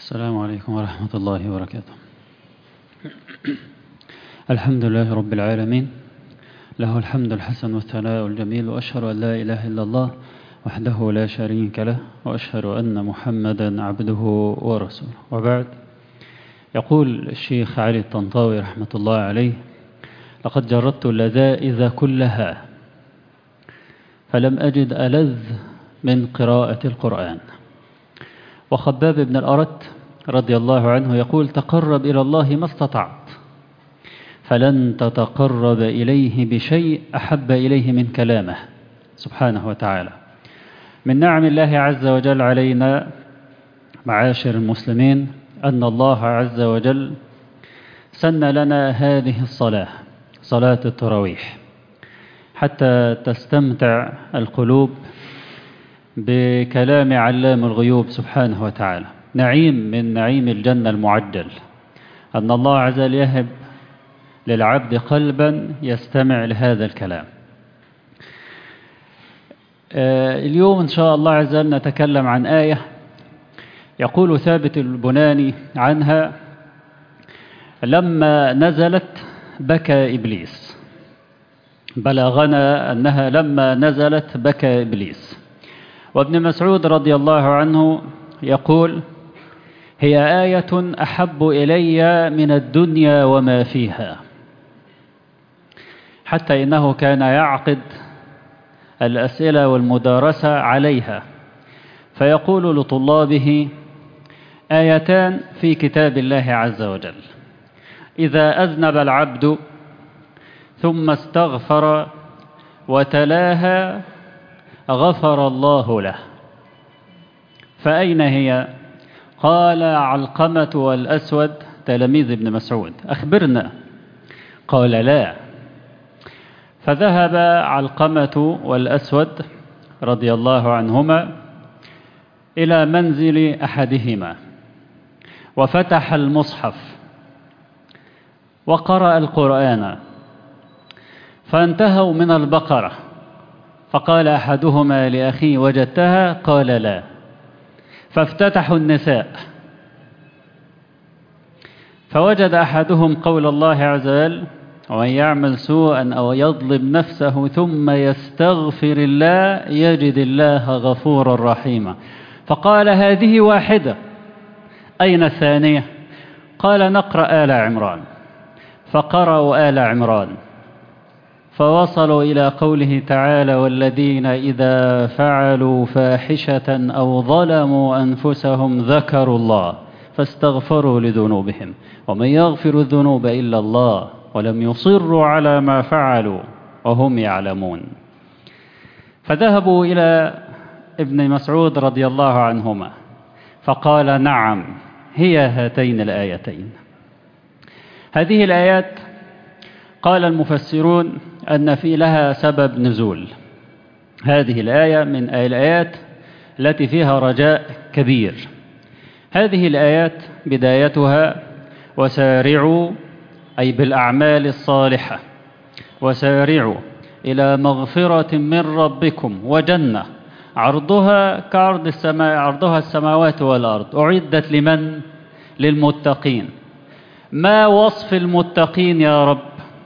السلام عليكم ورحمة الله وبركاته. الحمد لله رب العالمين، له الحمد الحسن والثناء الجميل، وأشهد أن لا إله إلا الله وحده لا شريك له، وأشهد أن محمدا عبده ورسوله. وبعد، يقول الشيخ علي الطنطاوي رحمة الله عليه: لقد جربت اللذائذ كلها فلم أجد ألذ من قراءة القرآن. وخباب بن الأرت رضي الله عنه يقول: تقرب إلى الله ما استطعت، فلن تتقرب إليه بشيء أحب إليه من كلامه سبحانه وتعالى. من نعم الله عز وجل علينا معاشر المسلمين أن الله عز وجل سن لنا هذه الصلاة، صلاة التراويح، حتى تستمتع القلوب بكلام علام الغيوب سبحانه وتعالى. نعيم من نعيم الجنة المعجل أن الله عز وجل يهب للعبد قلبا يستمع لهذا الكلام. اليوم إن شاء الله عز وجل نتكلم عن آية يقول ثابت البناني عنها: لما نزلت بكى إبليس. بلغنا أنها لما نزلت بكى إبليس. وابن مسعود رضي الله عنه يقول: هي آية أحب إلي من الدنيا وما فيها. حتى إنه كان يعقد الأسئلة والمدارسة عليها، فيقول لطلابه: آيتان في كتاب الله عز وجل، إذا أذنب العبد ثم استغفر وتلاها غفر الله له. فأين هي؟ قال: علقمة والأسود تلاميذ ابن مسعود، أخبرنا. قال: لا. فذهب علقمة والأسود رضي الله عنهما إلى منزل أحدهما، وفتح المصحف وقرأ القرآن، فانتهوا من البقرة، فقال أحدهما لأخيه: وجدتها؟ قال: لا. فافتتحوا النساء، فوجد أحدهم قول الله عز وجل: ومن يعمل سوءا أو يظلم نفسه ثم يستغفر الله يجد الله غفورا رحيما. فقال: هذه واحدة، أين الثانية؟ قال: نقرأ آل عمران. فقرأوا آل عمران، فوصلوا إلى قوله تعالى: والذين إذا فعلوا فاحشة أو ظلموا أنفسهم ذكروا الله فاستغفروا لذنوبهم ومن يغفر الذنوب إلا الله ولم يصروا على ما فعلوا وهم يعلمون. فذهبوا إلى ابن مسعود رضي الله عنهما فقال: نعم، هي هاتين الآيتين. هذه الآيات قال المفسرون أن في لها سبب نزول. هذه الآية من الآيات التي فيها رجاء كبير. هذه الآيات بدايتها: وسارعوا، أي بالأعمال الصالحة، وسارعوا إلى مغفرة من ربكم وجنة عرضها كعرض السماء، عرضها السماوات والأرض، أعدت لمن؟ للمتقين. ما وصف المتقين يا رب؟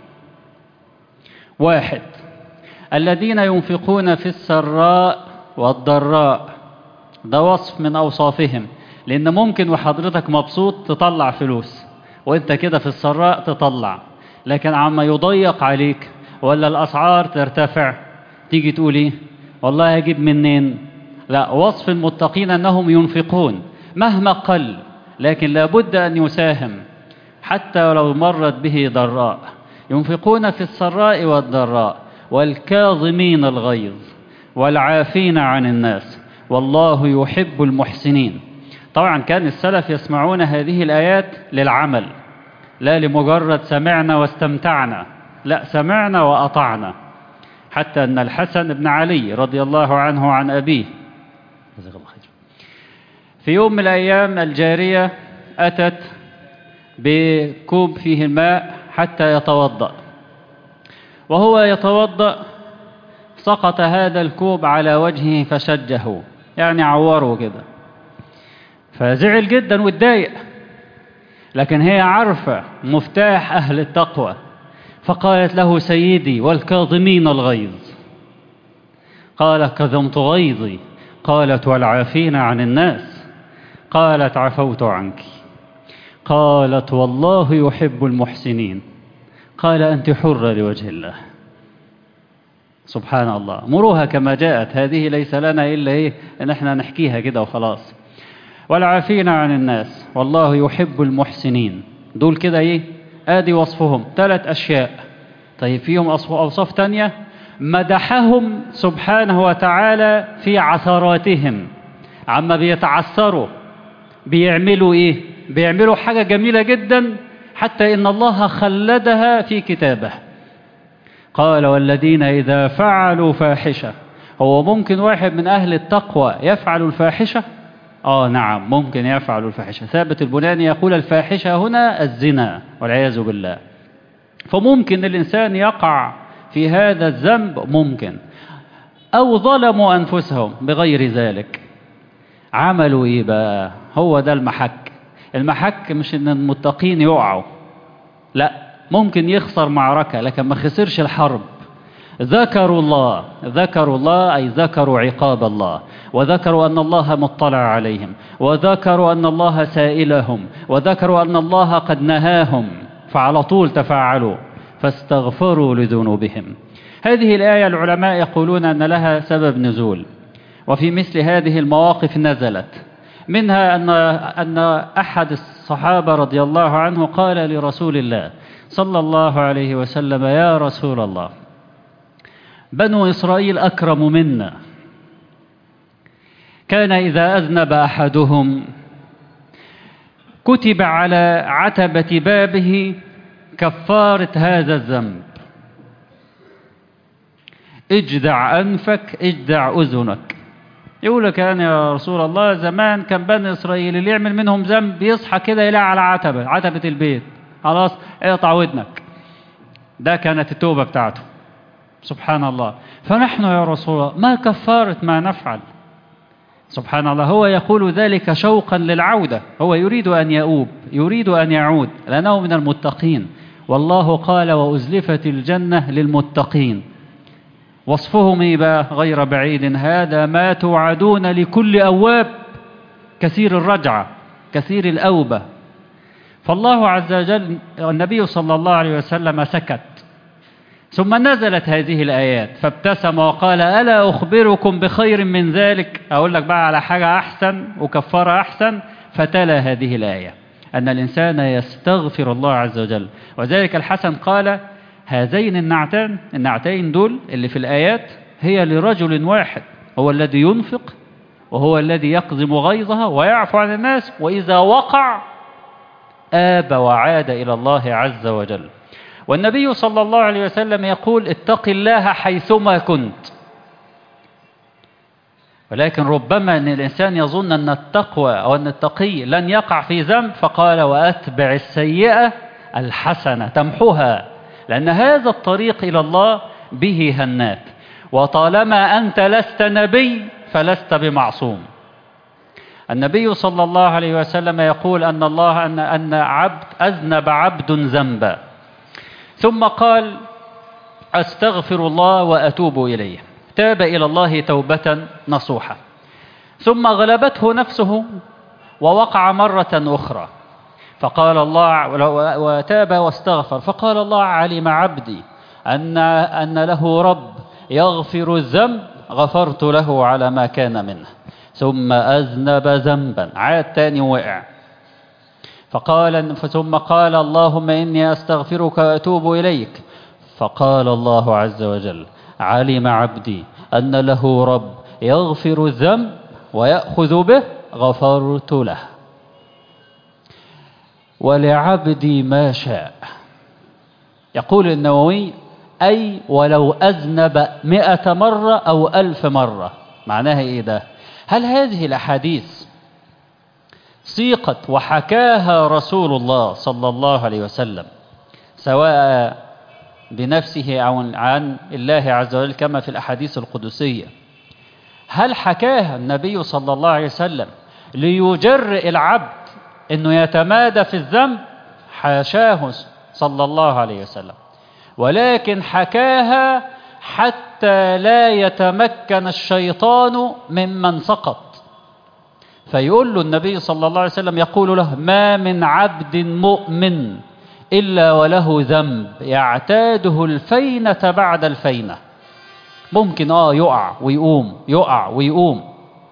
1: الذين ينفقون في السراء والضراء. ده وصف من أوصافهم، لأن ممكن وحضرتك مبسوط تطلع فلوس، وانت كده في السراء تطلع، لكن عما يضيق عليك ولا الأسعار ترتفع تيجي تقول ايه؟ والله هجيب منين؟ لا، وصف المتقين أنهم ينفقون مهما قل، لكن لابد أن يساهم حتى ولو مرت به ضراء. ينفقون في السراء والضراء والكاظمين الغيظ والعافين عن الناس والله يحب المحسنين. طبعا كان السلف يسمعون هذه الآيات للعمل، لا لمجرد سمعنا واستمتعنا، لا، سمعنا وأطعنا. حتى أن الحسن بن علي رضي الله عنه عن أبيه في يوم من الأيام الجارية أتت بكوب فيه الماء حتى يتوضأ، وهو يتوضأ سقط هذا الكوب على وجهه فشجه، يعني عوره كده. فزعل جدا واتضايق، لكن هي عارفة مفتاح أهل التقوى، فقالت له: سيدي والكاظمين الغيظ. قال: كظمت غيظي. قالت: والعافين عن الناس. قالت: عفوت عنك. قالت: والله يحب المحسنين. قال: أنت حرة لوجه الله. سبحان الله. مروها كما جاءت، هذه ليس لنا إلا إن احنا نحكيها كده وخلاص. والعافين عن الناس والله يحب المحسنين. دول كده آدي وصفهم 3 أشياء. طيب فيهم أوصاف تانية، مدحهم سبحانه وتعالى في عثراتهم، عما بيتعثروا بيعملوا بيعملوا حاجة جميلة جدا، حتى إن الله خلدها في كتابه. قال: والذين إذا فعلوا فاحشة. هو ممكن واحد من أهل التقوى يفعل الفاحشة؟ نعم ممكن يفعل الفاحشة. ثابت البناني يقول: الفاحشة هنا الزنا والعياذ بالله. فممكن الإنسان يقع في هذا الذنب، ممكن، أو ظلموا أنفسهم بغير ذلك. عملوا بقى؟ هو ده المحك مش إن المتقين يقعوا، لا، ممكن يخسر معركة لكن ما خسرش الحرب. ذكروا الله أي ذكروا عقاب الله، وذكروا أن الله مطلع عليهم، وذكروا أن الله سائلهم، وذكروا أن الله قد نهاهم، فعلى طول تفاعلوا فاستغفروا لذنوبهم. هذه الآية العلماء يقولون أن لها سبب نزول، وفي مثل هذه المواقف نزلت. منها أن أحد الصحابة رضي الله عنه قال لرسول الله صلى الله عليه وسلم: يا رسول الله، بنو إسرائيل أكرم منا، كان إذا أذنب أحدهم كتب على عتبة بابه كفارة هذا الذنب: اجدع أنفك، اجدع أذنك. يقول لك: أنا يا رسول الله زمان كان بني إسرائيل اللي يعمل منهم ذنب يصحى كده يلاقي على عتبة البيت، خلاص اقطع ودنك. ده كانت التوبة بتاعته. سبحان الله. فنحن يا رسول الله ما كفارة ما نفعل؟ سبحان الله. هو يقول ذلك شوقا للعودة، هو يريد أن يؤوب، يريد أن يعود، لأنه من المتقين. والله قال: وأزلفت الجنة للمتقين. وصفهم بقى غير بعيد: هذا ما توعدون لكل أواب كثير الرجعة كثير الأوبة. فالله عز وجل، النبي صلى الله عليه وسلم سكت، ثم نزلت هذه الآيات فابتسم وقال: ألا أخبركم بخير من ذلك؟ أقول لك بقى على حاجة أحسن وكفارة أحسن. فتلا هذه الآية أن الإنسان يستغفر الله عز وجل. وذلك الحسن قال: هذين النعتين دول اللي في الآيات هي لرجل واحد، هو الذي ينفق، وهو الذي يقزم غيظها ويعفو عن الناس، وإذا وقع آب وعاد إلى الله عز وجل. والنبي صلى الله عليه وسلم يقول: اتق الله حيثما كنت. ولكن ربما أن الإنسان يظن أن التقوى أو أن التقي لن يقع في ذنب، فقال: وأتبع السيئة الحسنة تمحوها، لأن هذا الطريق إلى الله به هنات، وطالما أنت لست نبي فلست بمعصوم. النبي صلى الله عليه وسلم يقول أن عبد أذنب عبد ذنبا ثم قال: أستغفر الله وأتوب إليه، تاب إلى الله توبة نصوحة، ثم غلبته نفسه ووقع مرة أخرى، فقال الله وتاب واستغفر، فقال الله: علم عبدي أن له رب يغفر الذنب، غفرت له على ما كان منه. ثم أذنب ذنبا، عاد تاني وقع، ثم قال: اللهم إني أستغفرك وأتوب إليك، فقال الله عز وجل: علم عبدي أن له رب يغفر الذنب ويأخذ به، غفرت له. ولعبدي ما شاء. يقول النووي: أي ولو أذنب 100 مرة أو 1000 مرة. معناها إيه ده؟ هل هذه الأحاديث سيقت وحكاها رسول الله صلى الله عليه وسلم سواء بنفسه أو عن الله عز وجل كما في الأحاديث القدسية؟ هل حكاها النبي صلى الله عليه وسلم ليجرئ العبد أنه يتمادى في الذنب، حاشاه صلى الله عليه وسلم، ولكن حكاها حتى لا يتمكن الشيطان ممن سقط. فيقول له النبي صلى الله عليه وسلم، يقول له: ما من عبد مؤمن إلا وله ذنب يعتاده الفينة بعد الفينة. ممكن يقع ويقوم، يقع ويقوم.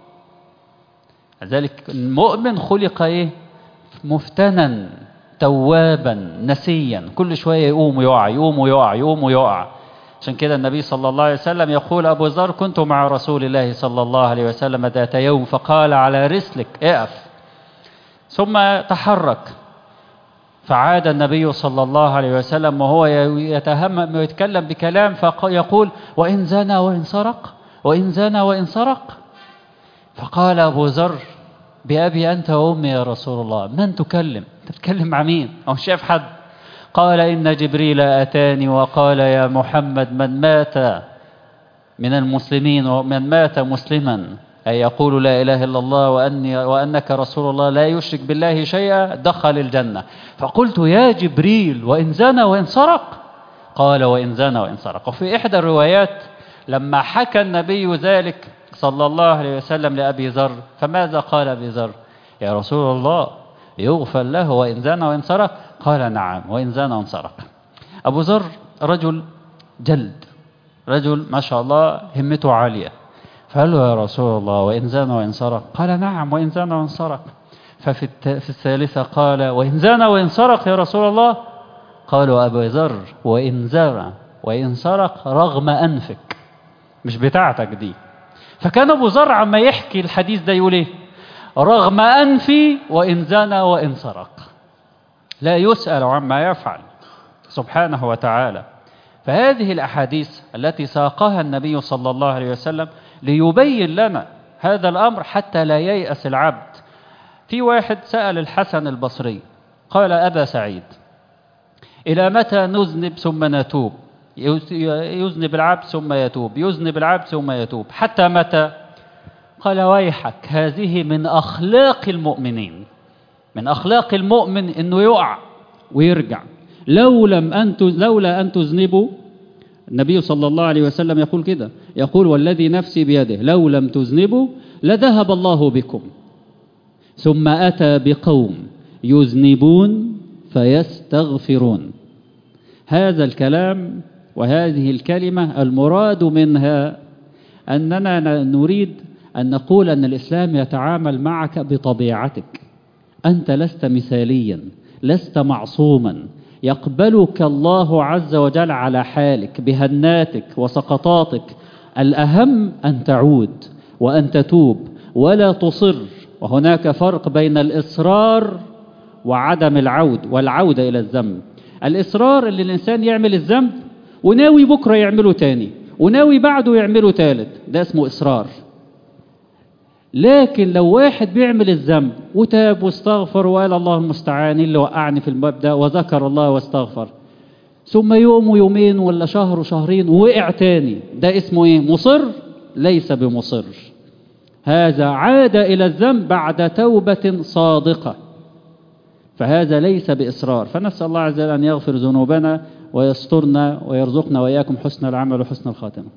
لذلك المؤمن خلق مفتنا توابا نسيا، كل شوية يقوم ويقع، يقوم ويقع، يقوم ويقع. عشان كده النبي صلى الله عليه وسلم يقول: أبو ذر: كنت مع رسول الله صلى الله عليه وسلم ذات يوم فقال: على رسلك، اقف. ثم تحرك، فعاد النبي صلى الله عليه وسلم وهو يتهمم ويتكلم بكلام، فيقول: وإن زنى وإن سرق، وإن زنى وإن سرق. فقال أبو ذر: بأبي أنت وأمي يا رسول الله، من تكلم؟ أنت بتتكلم مع مين؟ أو شايف حد؟ قال: إن جبريل أتاني وقال: يا محمد، من مات من المسلمين ومن مات مسلما أي يقول لا إله إلا الله وأنك رسول الله لا يشرك بالله شيئا دخل الجنة. فقلت: يا جبريل، وإن زنى وإن سرق؟ قال: وإن زنى وإن سرق. وفي إحدى الروايات لما حكى النبي ذلك صلى الله عليه وسلم لأبي ذر، فماذا قال أبي ذر؟ يا رسول الله، يغفر له وإن زنى وإن سرق؟ قال: نعم، وإن زنى وإن سرق. أبو ذر رجل جلد، رجل ما شاء الله همته عالية، فقال له: يا رسول الله، وإن زنى وإن سرق؟ قال: نعم، وإن زنى وإن سرق. ففي الثالثة قال: وإن زنى وإن سرق يا رسول الله؟ قالوا: أبو ذر، وإن زنى وإن سرق رغم أنفك، مش بتاعتك دي. فكان أبو ذر عما يحكي الحديث ده يقول إيه؟ رغم أنفي وإن زنى وإن سرق، لا يسأل عما يفعل سبحانه وتعالى. فهذه الأحاديث التي ساقها النبي صلى الله عليه وسلم ليبين لنا هذا الأمر حتى لا ييأس العبد. في واحد سأل الحسن البصري قال: أبا سعيد، إلى متى نذنب ثم نتوب؟ يذنب العبد ثم يتوب، يذنب العبد ثم يتوب، حتى متى؟ قال: ويحك، هذه من أخلاق المؤمنين. من أخلاق المؤمن إنه يقع ويرجع. لولا أن تذنبوا، النبي صلى الله عليه وسلم يقول كده، يقول: والذي نفسي بيده لو لم تذنبوا لذهب الله بكم. ثم أتى بقوم يذنبون فيستغفرون. هذا الكلام وهذه الكلمة المراد منها أننا نريد أن نقول أن الإسلام يتعامل معك بطبيعتك. أنت لست مثاليا، لست معصوما، يقبلك الله عز وجل على حالك بهناتك وسقطاتك. الأهم أن تعود وأن تتوب ولا تصر. وهناك فرق بين الإصرار وعدم العود والعودة إلى الذنب. الإصرار اللي الإنسان يعمل الذنب وناوي بكرة يعمله تاني وناوي بعده يعمله تالت، ده اسمه إصرار. لكن لو واحد بيعمل الذنب وتاب واستغفر وقال الله المستعان اللي وقعني في الباب ده وذكر الله واستغفر، ثم يوم ويومين ولا شهر وشهرين ووقع تاني، ده اسمه ايه؟ مصر؟ ليس بمصر. هذا عاد إلى الذنب بعد توبة صادقة، فهذا ليس بإصرار. فنسأل الله عز وجل أن يغفر ذنوبنا ويسترنا ويرزقنا وإياكم حسن العمل وحسن الخاتمة.